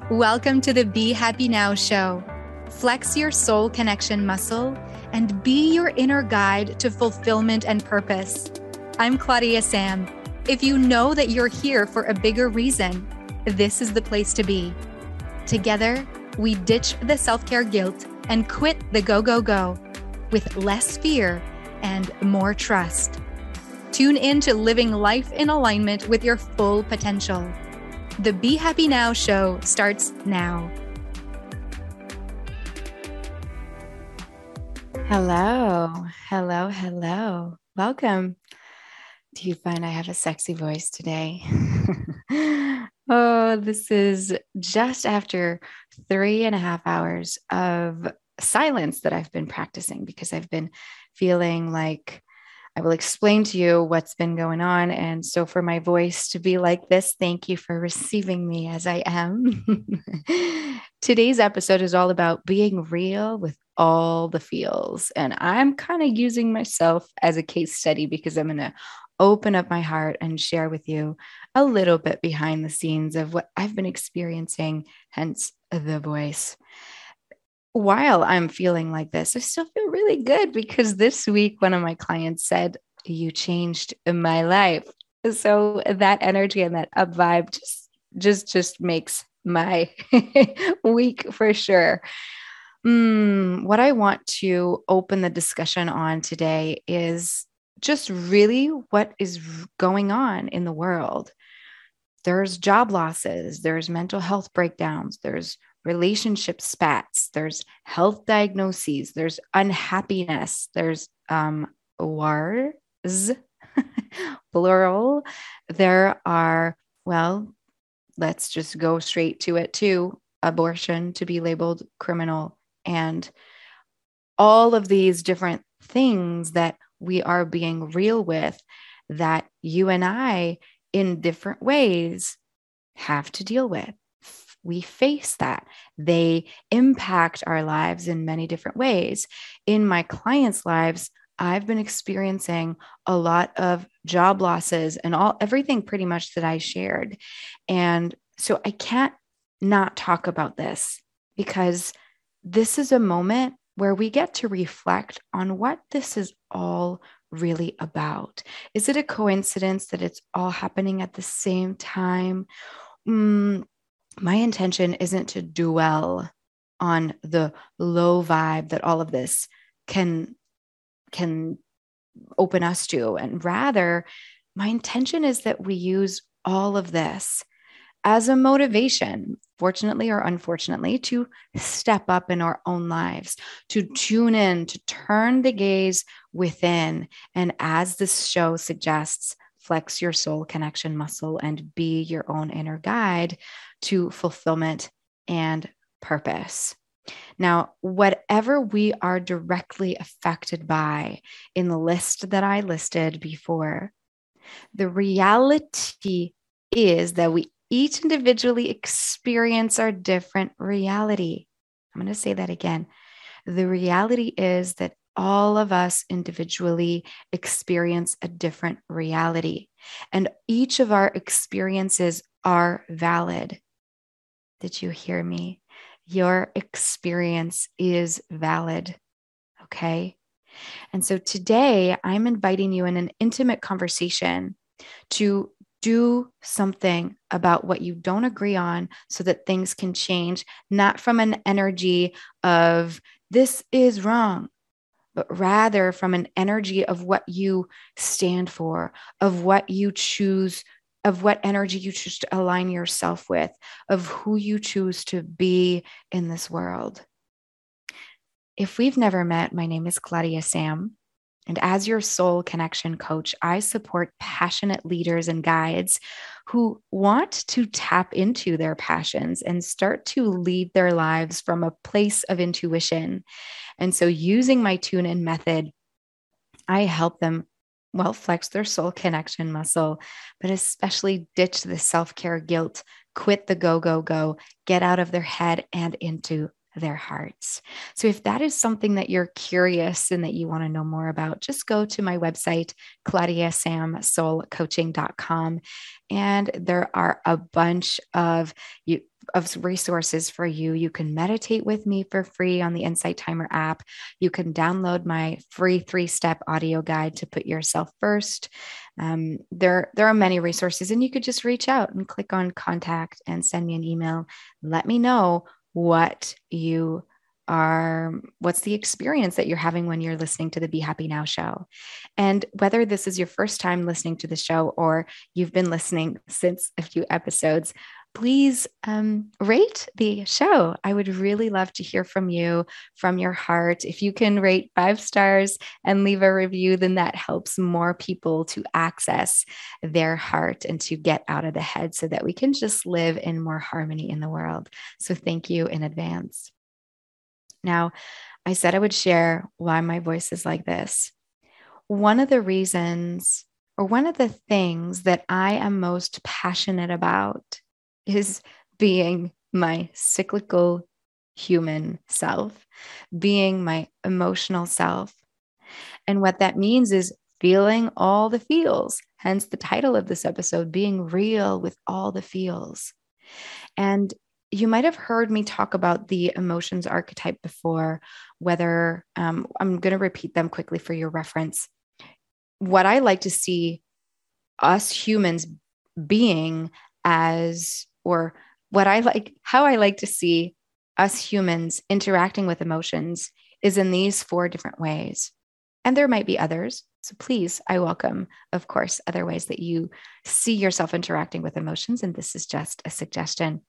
Welcome to the Be Happy Now show. Flex your soul connection muscle and be your inner guide to fulfillment and purpose. I'm Claudia Sam. If you know that you're here for a bigger reason, this is the place to be. Together, we ditch the self-care guilt and quit the go, go, go with less fear and more trust. Tune in to living life in alignment with your full potential. The Be Happy Now show starts now. Hello. Welcome. Do you find I have a sexy voice today? Oh, this is just after 3.5 hours of silence that I've been practicing because I've been feeling like I will explain to you what's been going on. And so for my voice to be like this, thank you for receiving me as I am. Today's episode is all about being real with all the feels. And I'm kind of using myself as a case study because I'm going to open up my heart and share with you a little bit behind the scenes of what I've been experiencing, hence the voice. While I'm feeling like this, I still feel really good because this week, one of my clients said, "You changed my life." So that energy and that up vibe just makes my week for sure. What I want to open the discussion on today is just really what is going on in the world. There's job losses, there's mental health breakdowns, there's relationship spats, there's health diagnoses, there's unhappiness, there's wars, plural. There are, well, let's just go straight to it too, abortion to be labeled criminal, and all of these different things that we are being real with that you and I in different ways have to deal with. We face that. They impact our lives in many different ways. In my clients' lives, I've been experiencing a lot of job losses and everything pretty much that I shared. And so I can't not talk about this because this is a moment where we get to reflect on what this is all really about. Is it a coincidence that it's all happening at the same time? My intention isn't to dwell on the low vibe that all of this can open us to. And rather, my intention is that we use all of this as a motivation, fortunately or unfortunately, to step up in our own lives, to tune in, to turn the gaze within. And as this show suggests, flex your soul connection muscle and be your own inner guide to fulfillment and purpose. Now, whatever we are directly affected by in the list that I listed before, the reality is that we each individually experience our different reality. I'm going to say that again. The reality is that all of us individually experience a different reality, and each of our experiences are valid. Did you hear me? Your experience is valid. Okay. And so today I'm inviting you in an intimate conversation to do something about what you don't agree on so that things can change, not from an energy of this is wrong, but rather from an energy of what you stand for, of what you choose, of what energy you choose to align yourself with, of who you choose to be in this world. If we've never met, my name is Claudia Sam. And as your soul connection coach, I support passionate leaders and guides who want to tap into their passions and start to lead their lives from a place of intuition. And so using my tune-in method, I help them, flex their soul connection muscle, but especially ditch the self-care guilt, quit the go, go, go, get out of their head and into their hearts. So if that is something that you're curious and that you want to know more about, just go to my website, claudiasamsoulcoaching.com. And there are a bunch of resources for you. You can meditate with me for free on the Insight Timer app. You can download my free 3-step audio guide to put yourself first. There are many resources, and you could just reach out and click on contact and send me an email. Let me know what's the experience that you're having when you're listening to the Be Happy Now show. And whether this is your first time listening to the show or you've been listening since a few episodes, please rate the show. I would really love to hear from you, from your heart. If you can rate 5 stars and leave a review, then that helps more people to access their heart and to get out of the head so that we can just live in more harmony in the world. So thank you in advance. Now, I said I would share why my voice is like this. One of the reasons, or one of the things that I am most passionate about, is being my cyclical human self, being my emotional self. And what that means is feeling all the feels, hence the title of this episode, being real with all the feels. And you might have heard me talk about the emotions archetype before, whether I'm going to repeat them quickly for your reference. What I like to see us humans being as, or how I like to see us humans interacting with emotions is in these 4 different ways. And there might be others. So please, I welcome, of course, other ways that you see yourself interacting with emotions. And this is just a suggestion.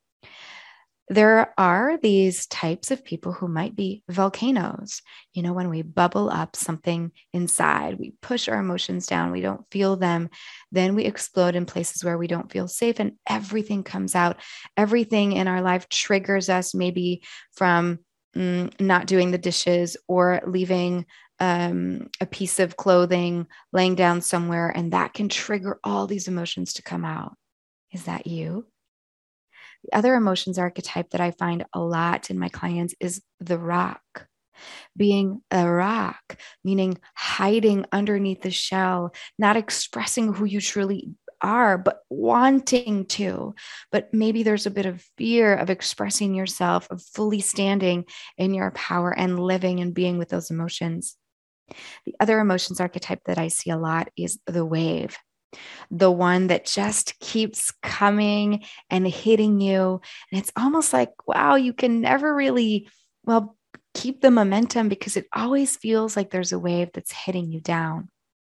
There are these types of people who might be volcanoes. You know, when we bubble up something inside, we push our emotions down, we don't feel them, then we explode in places where we don't feel safe and everything comes out. Everything in our life triggers us, maybe from not doing the dishes or leaving a piece of clothing laying down somewhere, and that can trigger all these emotions to come out. Is that you? The other emotions archetype that I find a lot in my clients is the rock. Being a rock, meaning hiding underneath the shell, not expressing who you truly are, but wanting to. But maybe there's a bit of fear of expressing yourself, of fully standing in your power and living and being with those emotions. The other emotions archetype that I see a lot is the wave. The one that just keeps coming and hitting you. And it's almost like, wow, you can never really, keep the momentum because it always feels like there's a wave that's hitting you down.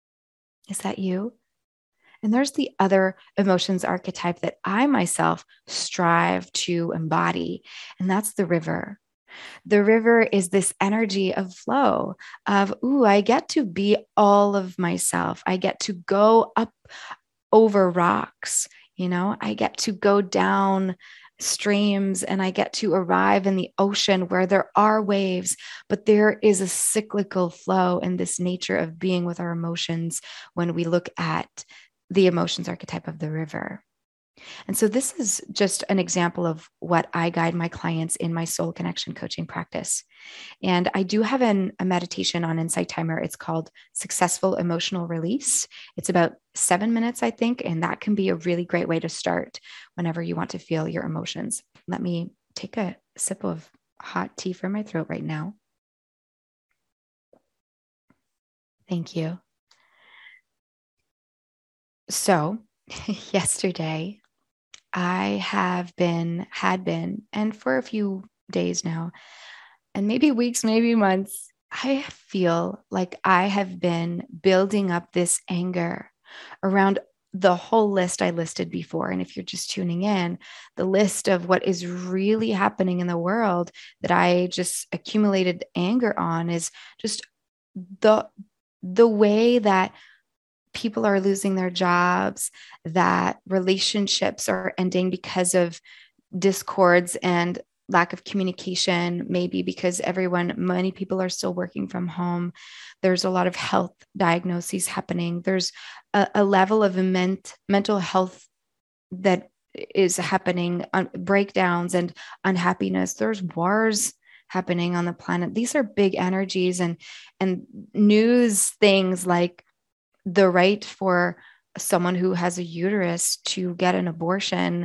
Is that you? And there's the other emotions archetype that I myself strive to embody, and that's the river. The river is this energy of flow of, I get to be all of myself. I get to go up over rocks. I get to go down streams and I get to arrive in the ocean where there are waves, but there is a cyclical flow in this nature of being with our emotions when we look at the emotions archetype of the river. And so this is just an example of what I guide my clients in my soul connection coaching practice. And I do have a meditation on Insight Timer. It's called Successful Emotional Release. It's about 7 minutes, I think, and that can be a really great way to start whenever you want to feel your emotions. Let me take a sip of hot tea from my throat right now. Thank you. So yesterday, I had been, and for a few days now, and maybe weeks, maybe months, I feel like I have been building up this anger around the whole list I listed before. And if you're just tuning in, the list of what is really happening in the world that I just accumulated anger on is just the way that people are losing their jobs, that relationships are ending because of discords and lack of communication, maybe because many people are still working from home. There's a lot of health diagnoses happening. There's a level of mental health that is happening, breakdowns and unhappiness. There's wars happening on the planet. These are big energies, and news things like the right for someone who has a uterus to get an abortion,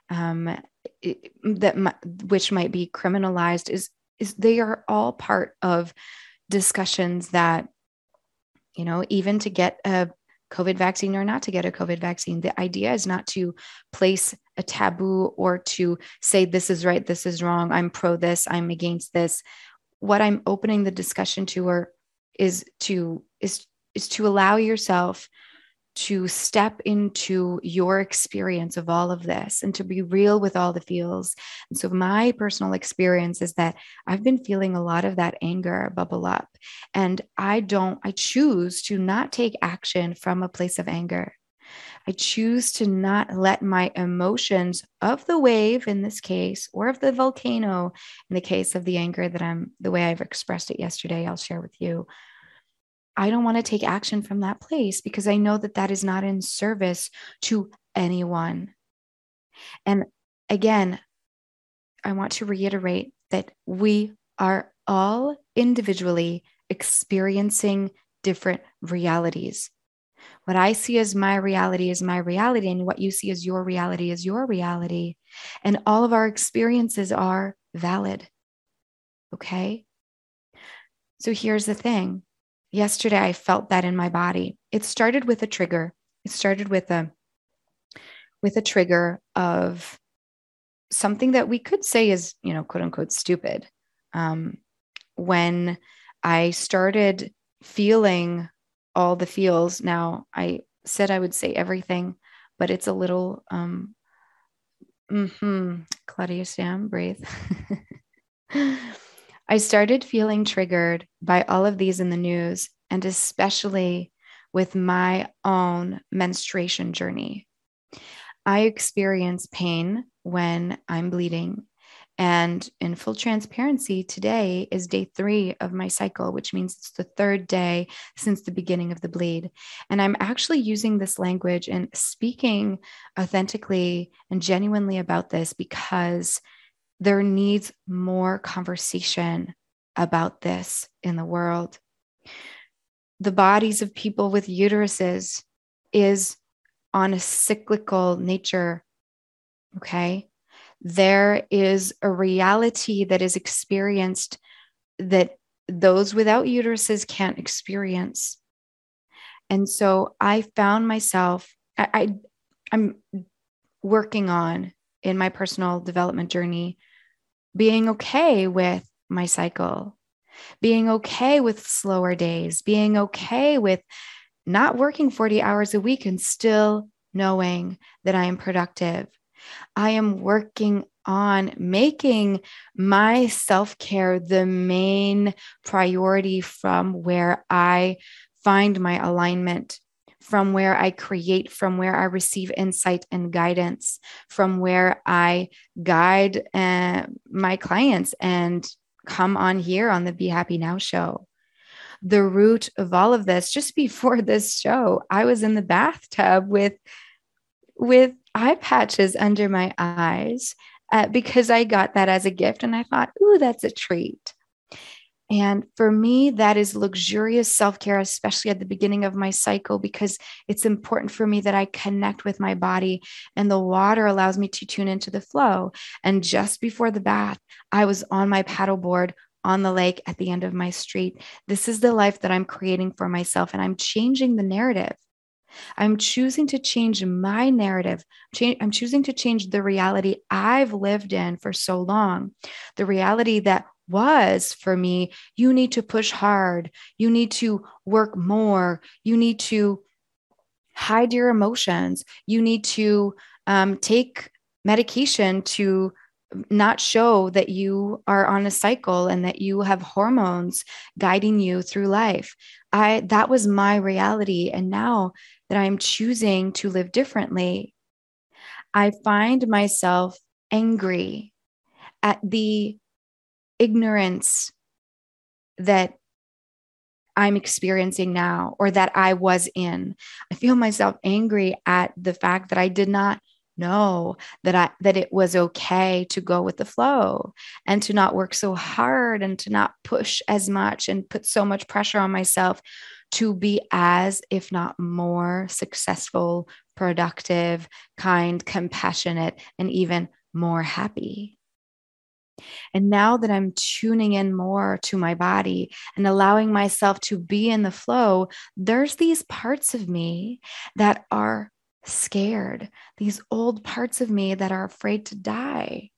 which might be criminalized, is they are all part of discussions that, even to get a COVID vaccine or not to get a COVID vaccine, the idea is not to place a taboo or to say this is right, this is wrong, I'm pro this, I'm against this. What I'm opening the discussion to is to allow yourself to step into your experience of all of this and to be real with all the feels. And so my personal experience is that I've been feeling a lot of that anger bubble up, and I choose to not take action from a place of anger. I choose to not let my emotions of the wave in this case, or of the volcano in the case of the anger the way I've expressed it yesterday, I'll share with you. I don't want to take action from that place because I know that that is not in service to anyone. And again, I want to reiterate that we are all individually experiencing different realities. What I see as my reality is my reality, and what you see as your reality is your reality. And all of our experiences are valid. Okay? So here's the thing. Yesterday, I felt that in my body. It started with a trigger. It started with a trigger of something that we could say is, quote unquote, stupid. When I started feeling all the feels, now I said I would say everything, but it's a little, Claudia Sam, breathe. I started feeling triggered by all of these in the news, and especially with my own menstruation journey. I experience pain when I'm bleeding. And in full transparency, today is day 3 of my cycle, which means it's the 3rd day since the beginning of the bleed. And I'm actually using this language and speaking authentically and genuinely about this because there needs more conversation about this in the world. The bodies of people with uteruses is on a cyclical nature, okay? There is a reality that is experienced that those without uteruses can't experience. And so I found myself, I'm working on in my personal development journey, being okay with my cycle, being okay with slower days, being okay with not working 40 hours a week and still knowing that I am productive. I am working on making my self-care the main priority from where I find my alignment, from where I create, from where I receive insight and guidance, from where I guide my clients and come on here on the Be Happy Now show. The root of all of this, just before this show, I was in the bathtub with eye patches under my eyes because I got that as a gift. And I thought, ooh, that's a treat. And for me, that is luxurious self-care, especially at the beginning of my cycle, because it's important for me that I connect with my body, and the water allows me to tune into the flow. And just before the bath, I was on my paddleboard on the lake at the end of my street. This is the life that I'm creating for myself, and I'm changing the narrative. I'm choosing to change my narrative. I'm choosing to change the reality I've lived in for so long. The reality that was for me, you need to push hard. You need to work more. You need to hide your emotions. You need to take medication to not show that you are on a cycle and that you have hormones guiding you through life. That was my reality. And now that I'm choosing to live differently, I find myself angry at the ignorance that I'm experiencing now, or that I was in. I feel myself angry at the fact that I did not know that it was okay to go with the flow and to not work so hard and to not push as much and put so much pressure on myself to be as, if not more, successful, productive, kind, compassionate, and even more happy. And now that I'm tuning in more to my body and allowing myself to be in the flow, there's these parts of me that are scared, these old parts of me that are afraid to die.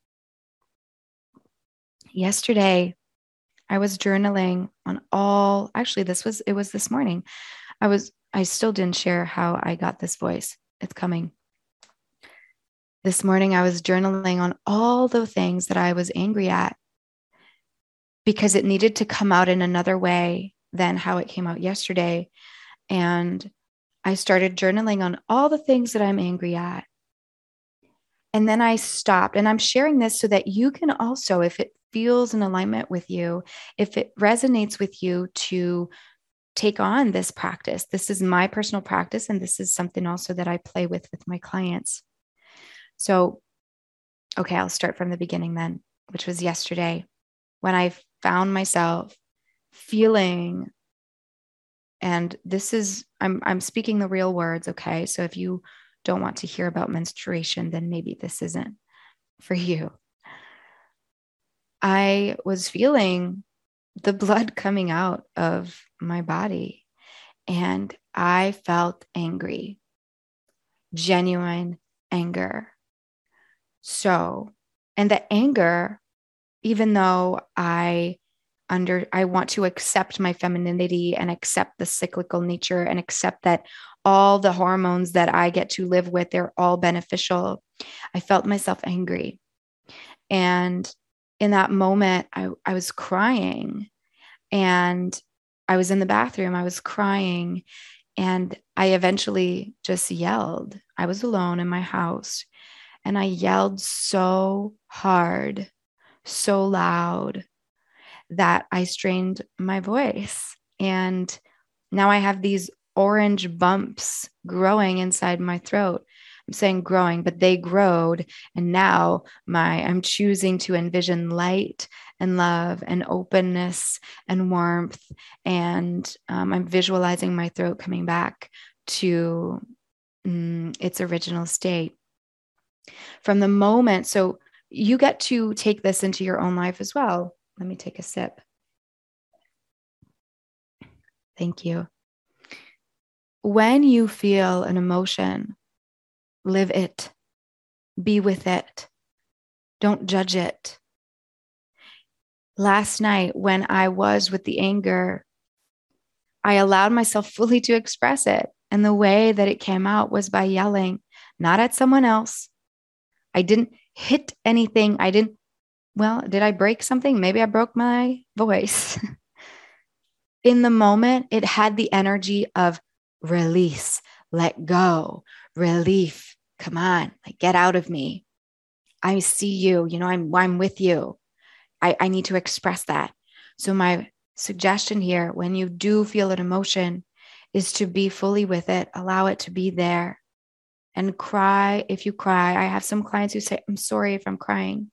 Yesterday, I was journaling on all, actually, it was this morning. I still didn't share how I got this voice. It's coming. This morning, I was journaling on all the things that I was angry at because it needed to come out in another way than how it came out yesterday. And I started journaling on all the things that I'm angry at. And then I stopped, and I'm sharing this so that you can also, if it feels in alignment with you, if it resonates with you, to take on this practice. This is my personal practice, and this is something also that I play with my clients. So, okay, I'll start from the beginning then, which was yesterday when I found myself feeling, and this is, I'm speaking the real words, okay? So if you don't want to hear about menstruation, then maybe this isn't for you. I was feeling the blood coming out of my body, and I felt angry, genuine anger. So, and the anger, even though I want to accept my femininity and accept the cyclical nature and accept that all the hormones that I get to live with, they're all beneficial. I felt myself angry. And in that moment, I was crying, and I was in the bathroom, I was crying, and I eventually just yelled. I was alone in my house, and I yelled so hard, so loud, that I strained my voice. And now I have these orange bumps growing inside my throat. I'm saying growing, but they growed. And now I'm choosing to envision light and love and openness and warmth. And I'm visualizing my throat coming back to its original state. From the moment, so you get to take this into your own life as well. Let me take a sip. Thank you. When you feel an emotion, live it, be with it, don't judge it. Last night, when I was with the anger, I allowed myself fully to express it. And the way that it came out was by yelling, not at someone else. I didn't hit anything. Did I break something? Maybe I broke my voice. In the moment, it had the energy of release, let go, relief. Come on, like, get out of me. I see you, I'm with you. I need to express that. So my suggestion here, when you do feel an emotion, is to be fully with it, allow it to be there, and cry if you cry. I have some clients who say, I'm sorry if I'm crying.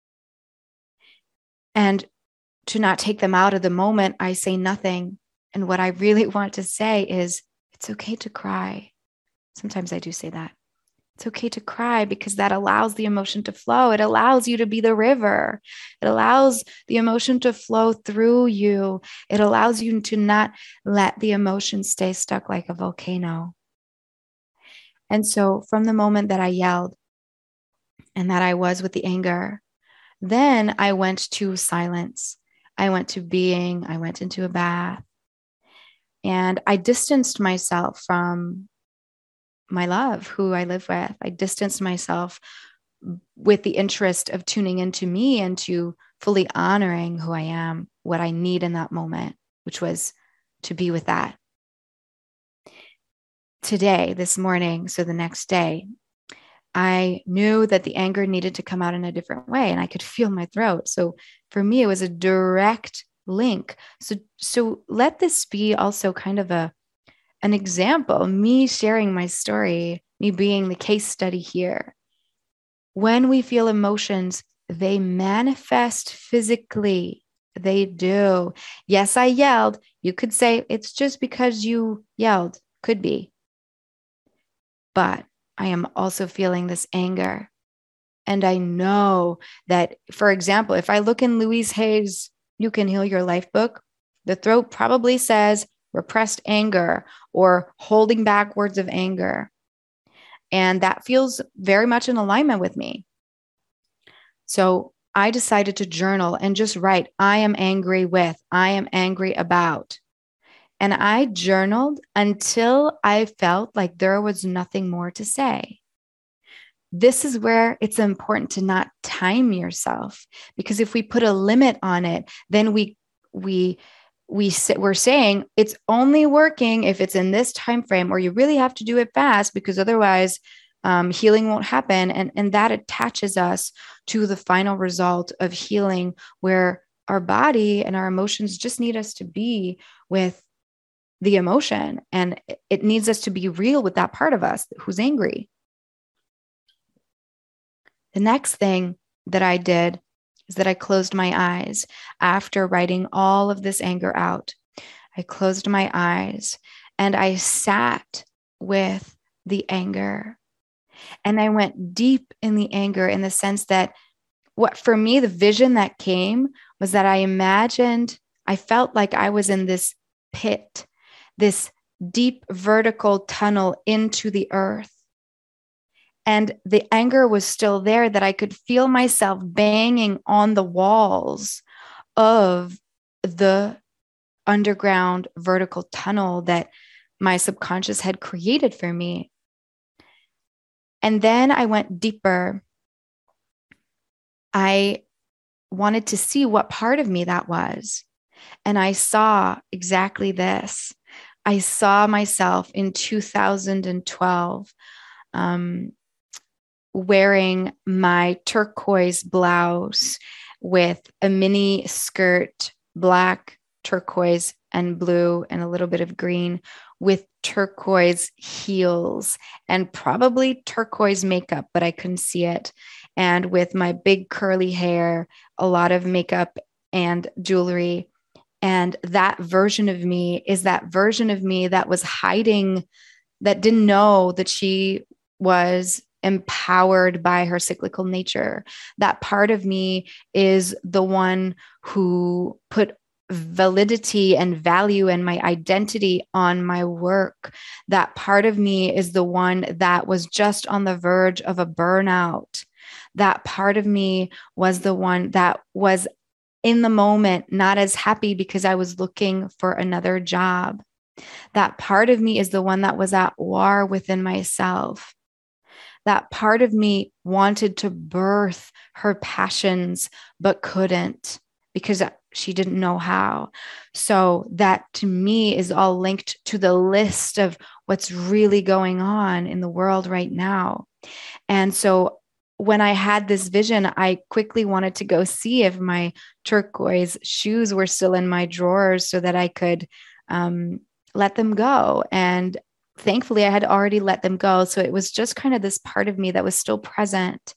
And to not take them out of the moment, I say nothing. And what I really want to say is, it's okay to cry. Sometimes I do say that. It's okay to cry, because that allows the emotion to flow. It allows you to be the river. It allows the emotion to flow through you. It allows you to not let the emotion stay stuck like a volcano. And so from the moment that I yelled and that I was with the anger, then I went to silence. I went to being. I went into a bath. And I distanced myself from my love, who I live with. I distanced myself with the interest of tuning into me and to fully honoring who I am, what I need in that moment, which was to be with that. Today, this morning, so the next day, I knew that the anger needed to come out in a different way, and I could feel my throat. So for me, it was a direct link. So let this be also kind of an example, me sharing my story, me being the case study here. When we feel emotions, they manifest physically. They do. Yes, I yelled. You could say it's just because you yelled. Could be. But I am also feeling this anger. And I know that, for example, if I look in Louise Hay's You Can Heal Your Life book, the throat probably says repressed anger or holding back words of anger. And that feels very much in alignment with me. So I decided to journal and just write, I am angry with, I am angry about. And I journaled until I felt like there was nothing more to say. This is where it's important to not time yourself, because if we put a limit on it, then we're saying it's only working if it's in this time frame, or you really have to do it fast because otherwise healing won't happen. And that attaches us to the final result of healing, where our body and our emotions just need us to be with the emotion, and it needs us to be real with that part of us who's angry. The next thing that I did is that I closed my eyes after writing all of this anger out. I closed my eyes and I sat with the anger. And I went deep in the anger, in the sense that what for me, the vision that came was that I felt like I was in this pit, this deep vertical tunnel into the earth. And the anger was still there, that I could feel myself banging on the walls of the underground vertical tunnel that my subconscious had created for me. And then I went deeper. I wanted to see what part of me that was. And I saw exactly this. I saw myself in 2012 wearing my turquoise blouse with a mini skirt, black, turquoise, and blue, and a little bit of green, with turquoise heels and probably turquoise makeup, but I couldn't see it. And with my big curly hair, a lot of makeup and jewelry. And that version of me is that version of me that was hiding, that didn't know that she was empowered by her cyclical nature. That part of me is the one who put validity and value and my identity on my work. That part of me is the one that was just on the verge of a burnout. That part of me was the one that was in the moment not as happy because I was looking for another job. That part of me is the one that was at war within myself. That part of me wanted to birth her passions, but couldn't because she didn't know how. So that to me is all linked to the list of what's really going on in the world right now. And so when I had this vision, I quickly wanted to go see if my turquoise shoes were still in my drawers so that I could let them go. And thankfully, I had already let them go. So it was just kind of this part of me that was still present.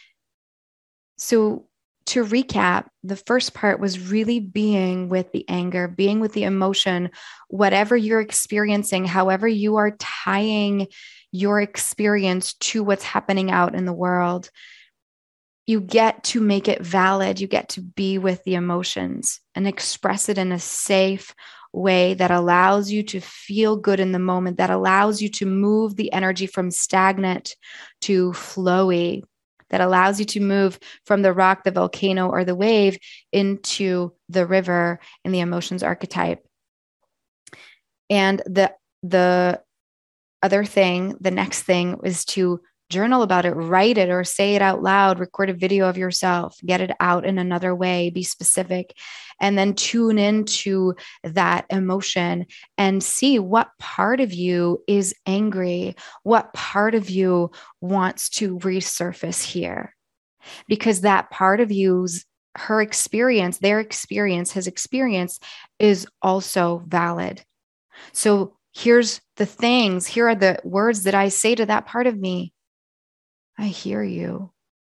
So to recap, the first part was really being with the anger, being with the emotion, whatever you're experiencing, however you are tying your experience to what's happening out in the world. You get to make it valid. You get to be with the emotions and express it in a safe way that allows you to feel good in the moment, that allows you to move the energy from stagnant to flowy, that allows you to move from the rock, the volcano, or the wave into the river in the emotions archetype. And the other thing, the next thing is to journal about it, write it or say it out loud, record a video of yourself, get it out in another way, be specific, and then tune into that emotion and see what part of you is angry, what part of you wants to resurface here. Because that part of you's, her experience, their experience, his experience is also valid. So here's the things, here are the words that I say to that part of me. I hear you.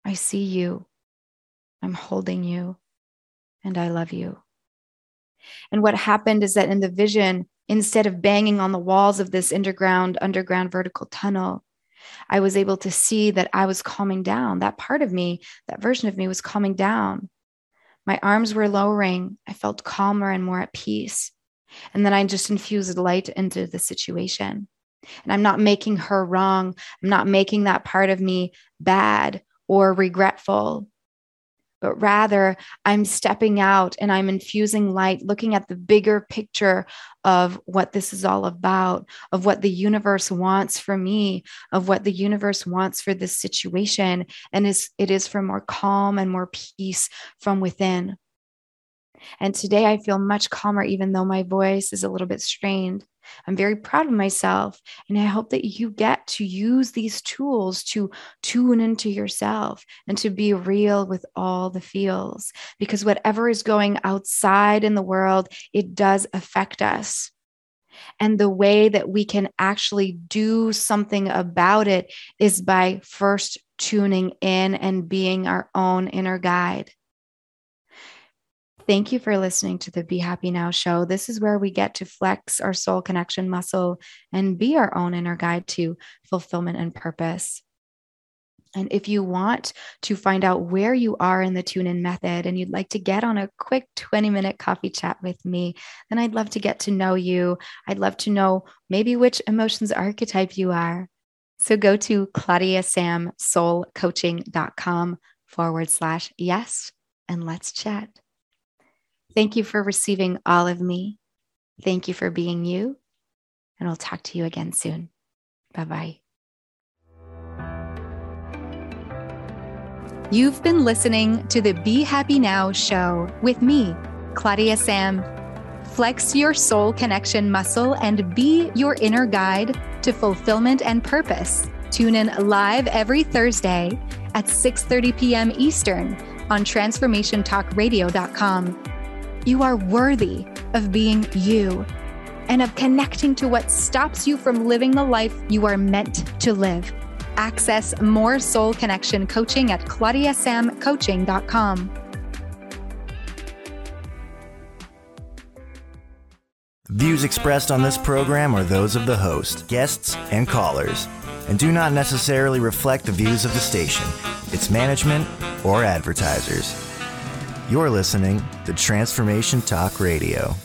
I see you. I'm holding you. And I love you. And what happened is that in the vision, instead of banging on the walls of this underground vertical tunnel, I was able to see that I was calming down. That part of me, that version of me was calming down. My arms were lowering. I felt calmer and more at peace. And then I just infused light into the situation. And I'm not making her wrong. I'm not making that part of me bad or regretful, but rather I'm stepping out and I'm infusing light, looking at the bigger picture of what this is all about, of what the universe wants for me, of what the universe wants for this situation. And it is for more calm and more peace from within. And today I feel much calmer, even though my voice is a little bit strained. I'm very proud of myself. And I hope that you get to use these tools to tune into yourself and to be real with all the feels, because whatever is going outside in the world, it does affect us. And the way that we can actually do something about it is by first tuning in and being our own inner guide. Thank you for listening to the Be Happy Now show. This is where we get to flex our soul connection muscle and be our own inner guide to fulfillment and purpose. And if you want to find out where you are in the tune-in method and you'd like to get on a quick 20-minute coffee chat with me, then I'd love to get to know you. I'd love to know maybe which emotions archetype you are. So go to claudiasamsoulcoaching.com/yes, and let's chat. Thank you for receiving all of me. Thank you for being you. And I'll talk to you again soon. Bye-bye. You've been listening to the Be Happy Now show with me, Claudia Sam. Flex your soul connection muscle and be your inner guide to fulfillment and purpose. Tune in live every Thursday at 6:30 p.m. Eastern on transformationtalkradio.com. You are worthy of being you and of connecting to what stops you from living the life you are meant to live. Access more soul connection coaching at claudiasamcoaching.com. Views expressed on this program are those of the host, guests, and callers, and do not necessarily reflect the views of the station, its management, or advertisers. You're listening to Transformation Talk Radio.